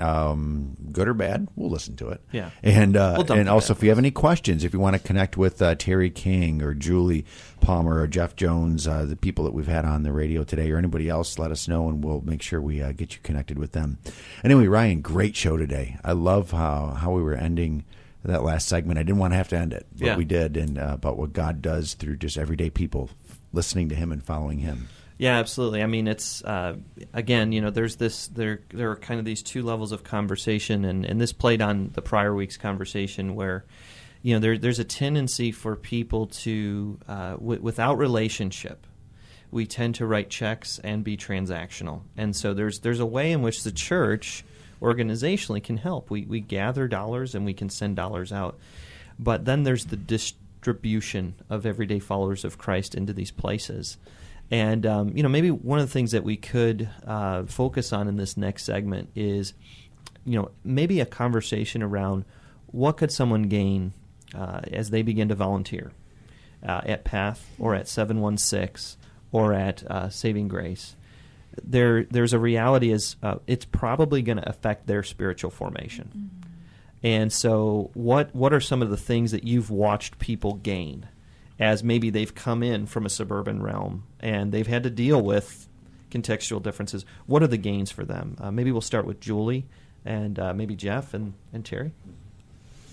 Um, good or bad, we'll listen to it. Yeah. And uh, we'll and also, if you have any questions, if you want to connect with uh, Terry King or Julie Palmer or Jeff Jones, uh, the people that we've had on the radio today, or anybody else, let us know, and we'll make sure we uh, get you connected with them. Anyway, Ryan, great show today. I love how, how we were ending that last segment. I didn't want to have to end it, but yeah. we did, and uh, about what God does through just everyday people listening to Him and following Him. Yeah, absolutely. I mean, it's uh, again, you know, there's this there there are kind of these two levels of conversation, and, and this played on the prior week's conversation where, you know, there there's a tendency for people to uh, w- without relationship, we tend to write checks and be transactional, and so there's there's a way in which the church organizationally can help. We we gather dollars and we can send dollars out, but then there's the distribution of everyday followers of Christ into these places. And, um, you know, maybe one of the things that we could uh, focus on in this next segment is, you know, maybe a conversation around what could someone gain uh, as they begin to volunteer uh, at Path or at seven one six or at uh, Saving Grace. There, There's a reality is uh, it's probably going to affect their spiritual formation. Mm-hmm. And so what what are some of the things that you've watched people gain as maybe they've come in from a suburban realm and they've had to deal with contextual differences? What are the gains for them? Uh, maybe we'll start with Julie and uh, maybe Jeff and, and Terry.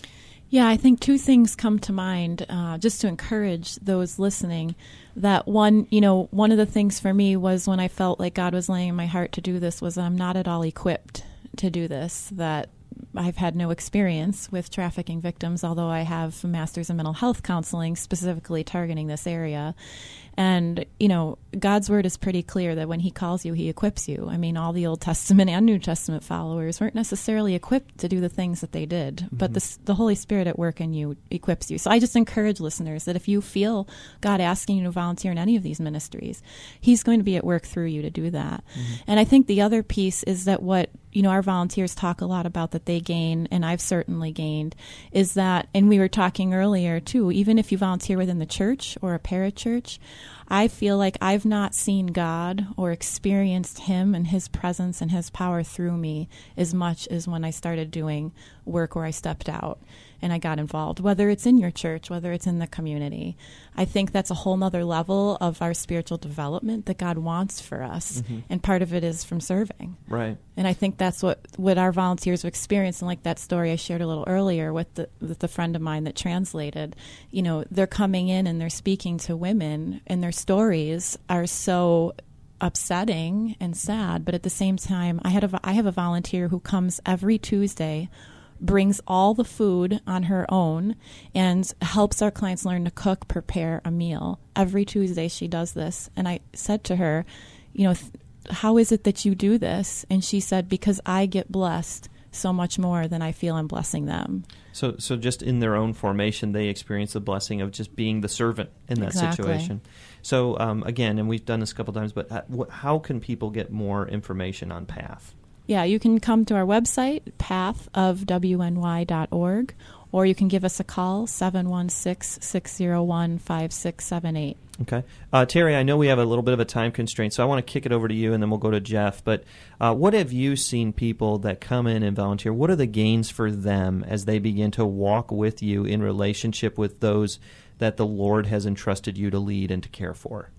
Yeah, I think two things come to mind uh, just to encourage those listening. That one, you know, one of the things for me was when I felt like God was laying in my heart to do this was I'm not at all equipped to do this, that I've had no experience with trafficking victims, although I have a master's in mental health counseling specifically targeting this area. And, you know, God's word is pretty clear that when he calls you, he equips you. I mean, all the Old Testament and New Testament followers weren't necessarily equipped to do the things that they did, mm-hmm. but the, the Holy Spirit at work in you equips you. So I just encourage listeners that if you feel God asking you to volunteer in any of these ministries, he's going to be at work through you to do that. Mm-hmm. And I think the other piece is that what, you know, our volunteers talk a lot about that they gain, and I've certainly gained, is that, and we were talking earlier too, even if you volunteer within the church or a parachurch, I feel like I've not seen God or experienced him and his presence and his power through me as much as when I started doing work where I stepped out and I got involved, whether it's in your church, whether it's in the community. I think that's a whole nother level of our spiritual development that God wants for us. Mm-hmm. And part of it is from serving. Right. And I think that's what, what our volunteers have experienced. And like that story I shared a little earlier with the, with the friend of mine that translated, you know, they're coming in and they're speaking to women and their stories are so upsetting and sad. But at the same time, I had a, I have a volunteer who comes every Tuesday, brings all the food on her own and helps our clients learn to cook, prepare a meal. Every Tuesday she does this. And I said to her, you know, th- how is it that you do this? And she said, because I get blessed so much more than I feel I'm blessing them. So so just in their own formation, they experience the blessing of just being the servant in that Exactly. situation. So um, again, and we've done this a couple times, but how can people get more information on PATH? Yeah, you can come to our website, path of w n y dot org, or you can give us a call, seven one six, six zero one, five six seven eight. Okay. Uh, Terry, I know we have a little bit of a time constraint, so I want to kick it over to you, and then we'll go to Jeff. But uh, what have you seen people that come in and volunteer, what are the gains for them as they begin to walk with you in relationship with those that the Lord has entrusted you to lead and to care for?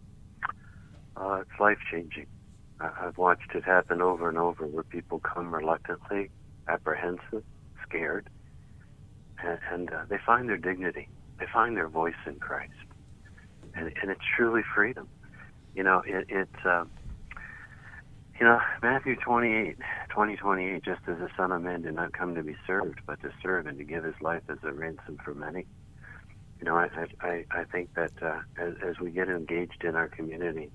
Uh, it's life-changing. I've watched it happen over and over where people come reluctantly, apprehensive, scared, and, and uh, they find their dignity. They find their voice in Christ. And, and it's truly freedom. You know, it, it's, uh, you know, Matthew twenty-eight, twenty, twenty-eight, just as the Son of Man did not come to be served, but to serve and to give his life as a ransom for many. You know, I, I, I think that uh, as, as we get engaged in our community,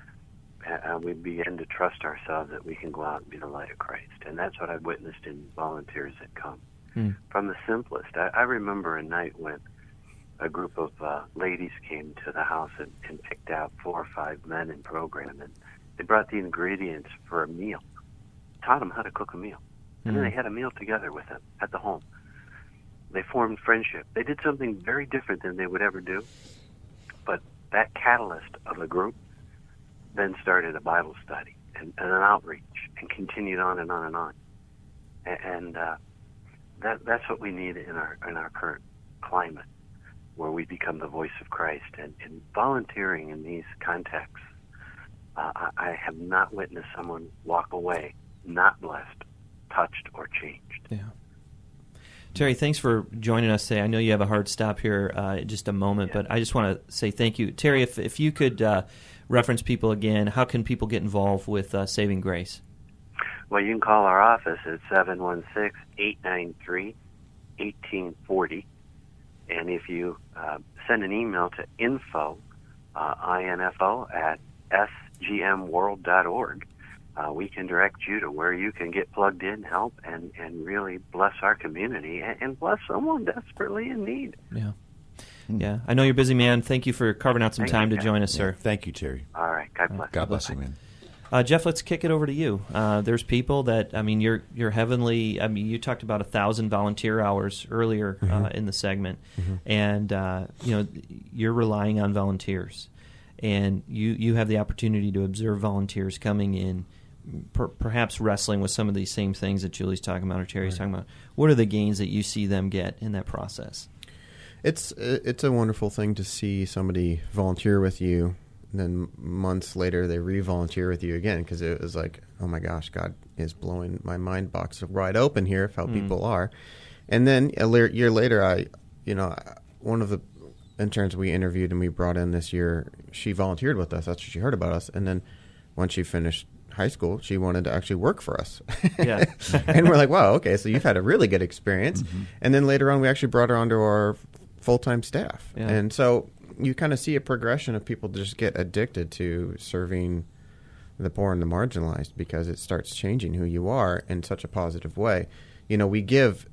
Uh, we begin to trust ourselves that we can go out and be the light of Christ. And that's what I've witnessed in volunteers that come. Mm. From the simplest, I, I remember a night when a group of uh, ladies came to the house and, and picked out four or five men in program, and they brought the ingredients for a meal, taught them how to cook a meal. And mm. then they had a meal together with them at the home. They formed friendship. They did something very different than they would ever do, but that catalyst of a group then started a Bible study and, and an outreach and continued on and on and on. And, and uh, that that's what we need in our in our current climate, where we become the voice of Christ. And, and volunteering in these contexts, uh, I, I have not witnessed someone walk away not blessed, touched, or changed. Yeah. Terry, thanks for joining us today. I know you have a hard stop here uh, in just a moment, yeah. but I just want to say thank you. Terry, if, if you could uh, reference people again, how can people get involved with uh, Saving Grace? Well, you can call our office at seven one six, eight nine three, one eight four zero. And if you uh, send an email to info, uh, I N F O, at s g m world dot org, Uh, we can direct you to where you can get plugged in, help, and, and really bless our community and, and bless someone desperately in need. Yeah. Yeah. I know you're a busy, man. Thank you for carving out some Thank time you, to Jeff. join us, sir. Yeah, thank you, Terry. All right. God bless. God bless you, man. Uh, Jeff, let's kick it over to you. Uh, there's people that, I mean, you're you're heavenly. I mean, you talked about a thousand volunteer hours earlier mm-hmm. uh, in the segment, mm-hmm. and uh, you know you're relying on volunteers, and you you have the opportunity to observe volunteers coming in, per, perhaps wrestling with some of these same things that Julie's talking about or Terry's right. talking about. What are the gains that you see them get in that process? It's it's a wonderful thing to see somebody volunteer with you. And then months later, they re-volunteer with you again because it was like, oh my gosh, God is blowing my mind box wide open here of how mm. people are. And then a le- year later, I, you know, one of the interns we interviewed and we brought in this year, she volunteered with us. That's what she heard about us. And then once she finished high school, she wanted to actually work for us. Yeah. And we're like, wow, okay, so you've had a really good experience. Mm-hmm. And then later on, we actually brought her onto our full-time staff. Yeah. And so you kind of see a progression of people just get addicted to serving the poor and the marginalized because it starts changing who you are in such a positive way. You know, we give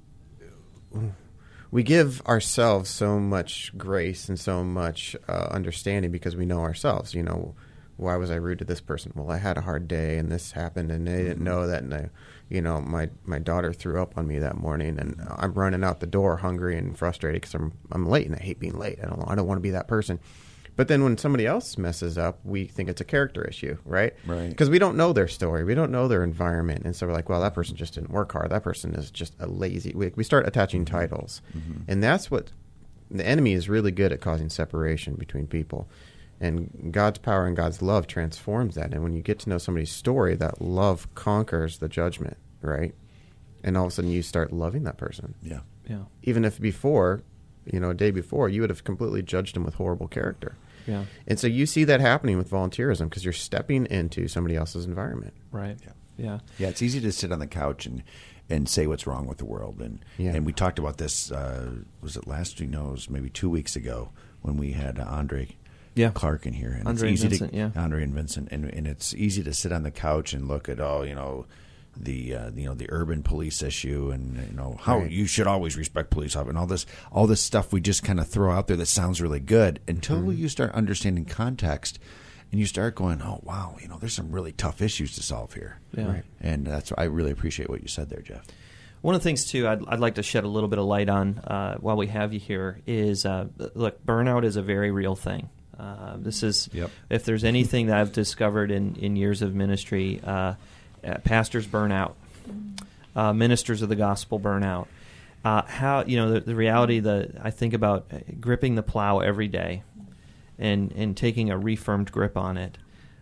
we give ourselves so much grace and so much uh, understanding because we know ourselves. You know, why was I rude to this person? Well, I had a hard day and this happened and they didn't know that. And I, you know, my, my daughter threw up on me that morning and I'm running out the door hungry and frustrated because I'm I'm late and I hate being late. I don't I don't want to be that person. But then when somebody else messes up, we think it's a character issue, right? Right. Because we don't know their story. We don't know their environment. And so we're like, well, that person just didn't work hard. That person is just a lazy. We, we start attaching titles. Mm-hmm. And that's what the enemy is really good at, causing separation between people. And God's power and God's love transforms that. And when you get to know somebody's story, that love conquers the judgment, right? And all of a sudden you start loving that person. Yeah. Yeah. Even if before, you know, a day before, you would have completely judged him with horrible character. Yeah. And so you see that happening with volunteerism because you're stepping into somebody else's environment. Right. Yeah. Yeah. Yeah. It's easy to sit on the couch and, and say what's wrong with the world. And yeah. and we talked about this, uh, was it last week? No, it was maybe two weeks ago when we had uh, Andre yeah. Clark in here. And Andre it's and easy Vincent, to, yeah. Andre and Vincent. And, and it's easy to sit on the couch and look at, oh, you know, the uh, you know the urban police issue and you know how right. you should always respect police and all this all this stuff we just kind of throw out there that sounds really good until mm-hmm. you start understanding context and you start going, oh wow, you know there's some really tough issues to solve here. Yeah. Right. And that's I really appreciate what you said there, Jeff. One of the things too I'd, I'd like to shed a little bit of light on uh, while we have you here is uh, look, burnout is a very real thing. Uh, this is yep. if there's anything that I've discovered in, in years of ministry. Uh, Uh, pastors burn out. Uh, ministers of the gospel burn out. Uh, how you know the, the reality that I think about gripping the plow every day, and and taking a reaffirmed grip on it.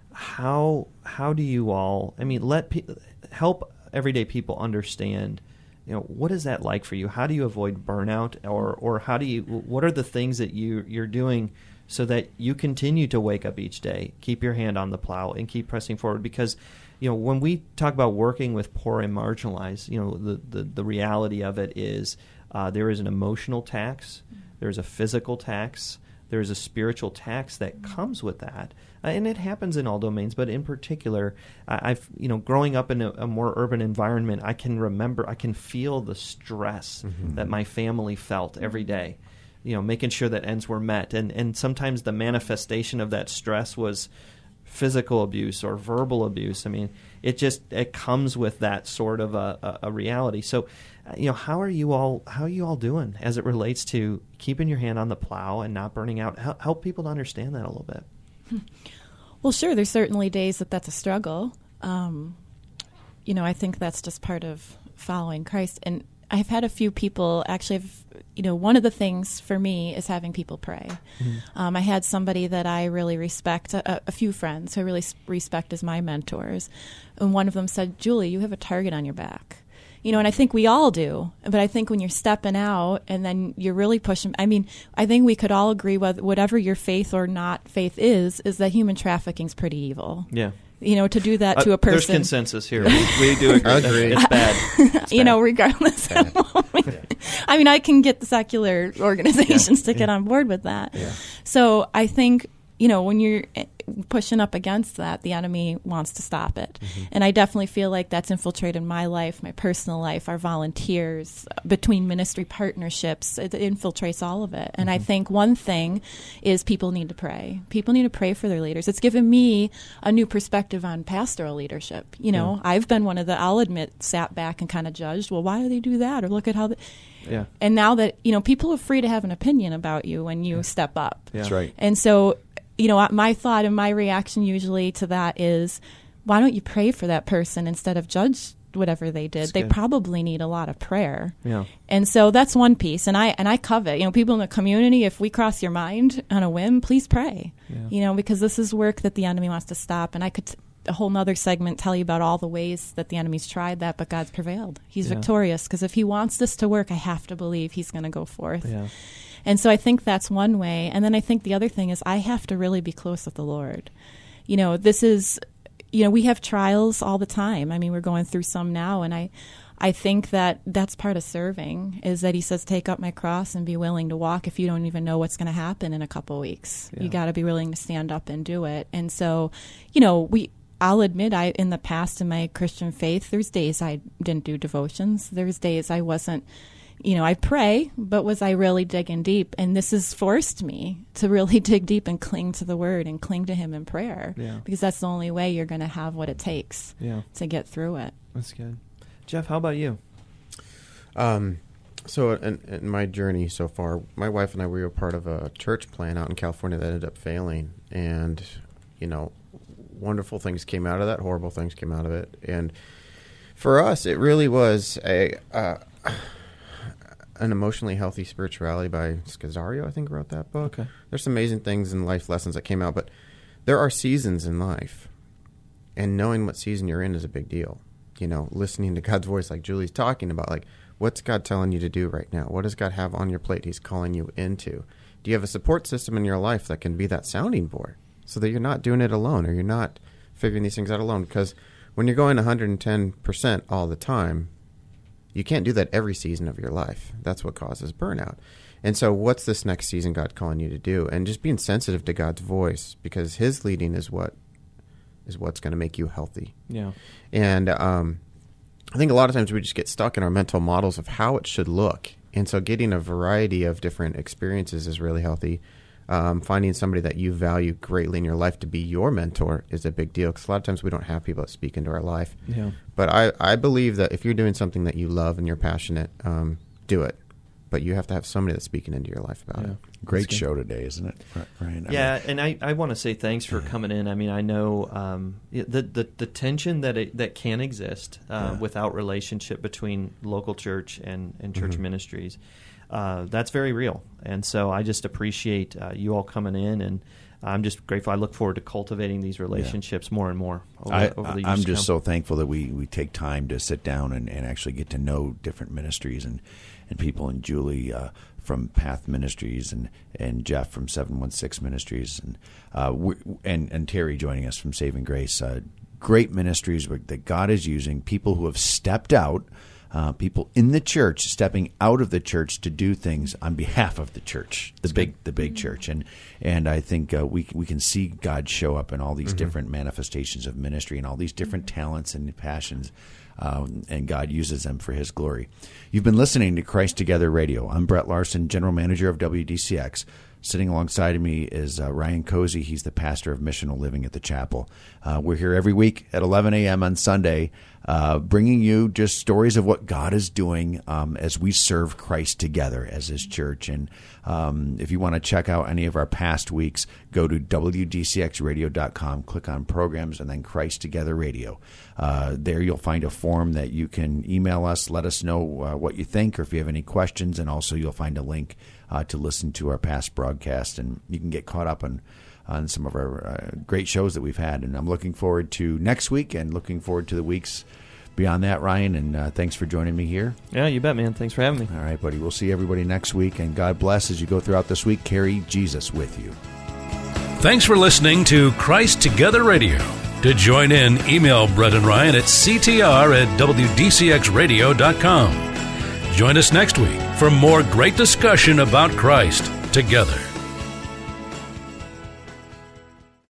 How how do you all? I mean, let pe- help everyday people understand. You know, what is that like for you? How do you avoid burnout, or or how do you? What are the things that you you're doing so that you continue to wake up each day, keep your hand on the plow, and keep pressing forward? Because you know, when we talk about working with poor and marginalized, you know, the, the, the reality of it is uh, there is an emotional tax, there's a physical tax, there's a spiritual tax that comes with that. Uh, and it happens in all domains, but in particular, I, I've, you know, growing up in a, a more urban environment, I can remember, I can feel the stress mm-hmm. that my family felt every day, you know, making sure that ends were met. And, and sometimes the manifestation of that stress was physical abuse or verbal abuse. I mean, it just it comes with that sort of a, a, a reality. So, uh, you know, how are you all how are you all doing as it relates to keeping your hand on the plow and not burning out? Help, help people to understand that a little bit. Well, sure. There's certainly days that that's a struggle. Um, you know, I think that's just part of following Christ. And I've had a few people actually have, you know, one of the things for me is having people pray. Mm-hmm. Um, I had somebody that I really respect, a, a few friends who I really respect as my mentors. And one of them said, Julie, you have a target on your back. You know, and I think we all do. But I think when you're stepping out and then you're really pushing, I mean, I think we could all agree with whatever your faith or not faith is, is that human trafficking is pretty evil. Yeah. You know, to do that uh, to a person. There's consensus here. We, we do agree. agree. It's bad. It's you bad. know, regardless of what I mean, I can get the secular organizations yeah. to get yeah. on board with that. Yeah. So I think, you know, when you're pushing up against that, the enemy wants to stop it. Mm-hmm. And I definitely feel like that's infiltrated my life, my personal life, our volunteers, between ministry partnerships. It infiltrates all of it. And mm-hmm. I think one thing is people need to pray. People need to pray for their leaders. It's given me a new perspective on pastoral leadership. You know, yeah. I've been one of the, I'll admit, sat back and kind of judged, well, why do they do that? Or look at how they... Yeah. And now that, you know, people are free to have an opinion about you when you yeah. step up. Yeah. That's right. And so, you know, my thought and my reaction usually to that is, why don't you pray for that person instead of judge whatever they did? That's they good. Probably need a lot of prayer. Yeah. And so that's one piece. And I and I covet, you know, people in the community, if we cross your mind on a whim, please pray. Yeah. You know, because this is work that the enemy wants to stop. And I could, a whole nother segment tell you about all the ways that the enemy's tried that, but God's prevailed. He's Yeah. victorious, because if he wants this to work, I have to believe he's going to go forth. Yeah. And so I think that's one way. And then I think the other thing is I have to really be close with the Lord. You know, this is, you know, we have trials all the time. I mean, we're going through some now, and I I think that that's part of serving, is that he says, take up my cross and be willing to walk if you don't even know what's going to happen in a couple of weeks. Yeah. You got to be willing to stand up and do it. And so, you know, we I'll admit I in the past in my Christian faith, there's days I didn't do devotions. There's days I wasn't, you know, I pray, but was I really digging deep? And this has forced me to really dig deep and cling to the Word and cling to Him in prayer, Yeah. because that's the only way you're going to have what it takes Yeah. to get through it. That's good. Jeff, how about you? Um, so in, in my journey so far, my wife and I, we were part of a church plan out in California that ended up failing. And, you know, wonderful things came out of that, horrible things came out of it. And for us, it really was a uh, an emotionally healthy spirituality by Scazzaro, I think, wrote that book. Okay. There's some amazing things in life lessons that came out, but there are seasons in life, and knowing what season you're in is a big deal. You know, listening to God's voice, like Julie's talking about, like, what's God telling you to do right now? What does God have on your plate He's calling you into? Do you have a support system in your life that can be that sounding board so that you're not doing it alone, or you're not figuring these things out alone? Because when you're going one hundred ten percent all the time, you can't do that every season of your life. That's what causes burnout. And so what's this next season God calling you to do? And just being sensitive to God's voice, because His leading is what is what's going to make you healthy. Yeah. And um, I think a lot of times we just get stuck in our mental models of how it should look. And so getting a variety of different experiences is really healthy. Um, finding somebody that you value greatly in your life to be your mentor is a big deal, because a lot of times we don't have people that speak into our life. Yeah. But I, I believe that if you're doing something that you love and you're passionate, um, do it. But you have to have somebody that's speaking into your life about Yeah. it. Great show today, isn't it, Ryan? I Yeah, mean, and I, I want to say thanks for coming in. I mean, I know um, the, the the tension that it, that can exist uh, Yeah. without relationship between local church and, and church Mhm. ministries. Uh, that's very real. And so I just appreciate uh, you all coming in, and I'm just grateful. I look forward to cultivating these relationships more and more over, I, over the years I'm to just come. so thankful that we, we take time to sit down and, and actually get to know different ministries and, and people. And Julie uh, from Path Ministries, and, and Jeff from seven one six Ministries, and uh, we, and and Terry joining us from Saving Grace. Uh, great ministries that God is using, people who have stepped out. Uh, people in the church stepping out of the church to do things on behalf of the church, the That's big, good. the big church, and and I think uh, we we can see God show up in all these Mm-hmm. different manifestations of ministry and all these different talents and passions, um, and God uses them for His glory. You've been listening to Christ Together Radio. I'm Brett Larson, General Manager of W D C X. Sitting alongside of me is uh, Ryan Cozy. He's the pastor of Missional Living at the Chapel. Uh, we're here every week at eleven a.m. on Sunday, uh, bringing you just stories of what God is doing um, as we serve Christ together as His church. And um, if you want to check out any of our past weeks, go to W D C X radio dot com, click on Programs, and then Christ Together Radio. Uh, there you'll find a form that you can email us, let us know uh, what you think, or if you have any questions, and also you'll find a link Uh, to listen to our past broadcast, and you can get caught up on, on some of our uh, great shows that we've had. And I'm looking forward to next week and looking forward to the weeks beyond that, Ryan. And uh, thanks for joining me here. Yeah, you bet, man. Thanks for having me. All right, buddy. We'll see everybody next week. And God bless as you go throughout this week. Carry Jesus with you. Thanks for listening to Christ Together Radio. To join in, email Brett and Ryan at c t r at w d c x radio dot com. Join us next week for more great discussion about Christ together.